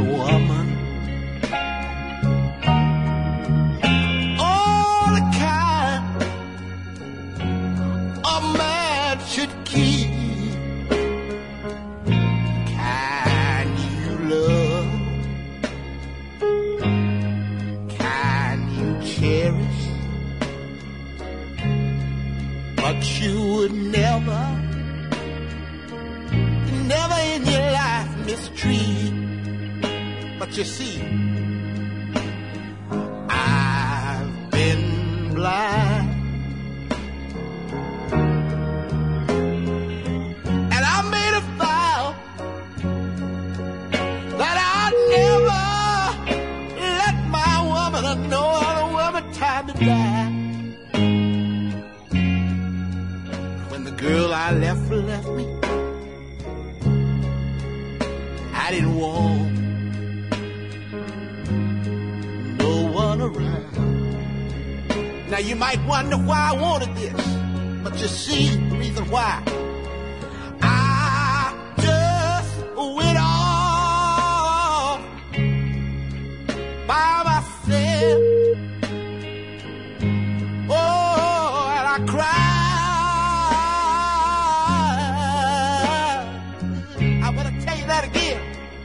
woman. Oh, the kind a man should keep. Can you love? Can you cherish? But you would never in your life mistreat. But you see, I've been blind, and I made a vow that I'd never let my woman or no other woman time to die. When the girl I left me, I didn't want no one around. Now you might wonder why I wanted this, but you see the reason why. I just went off by myself. Oh, and I cried. I better tell you that again.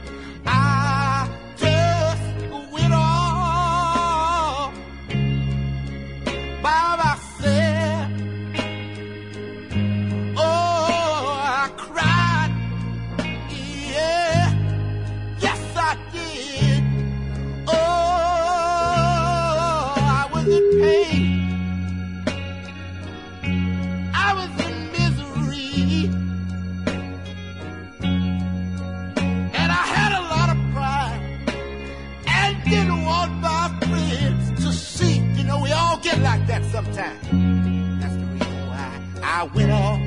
Like that sometimes. That's the reason why I went off.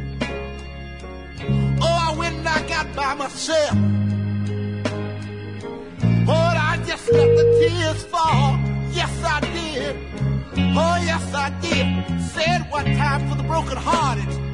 Oh, I went and I got by myself. Oh, I just let the tears fall. Yes, I did. Oh, yes, I did. Said one time for the broken hearted.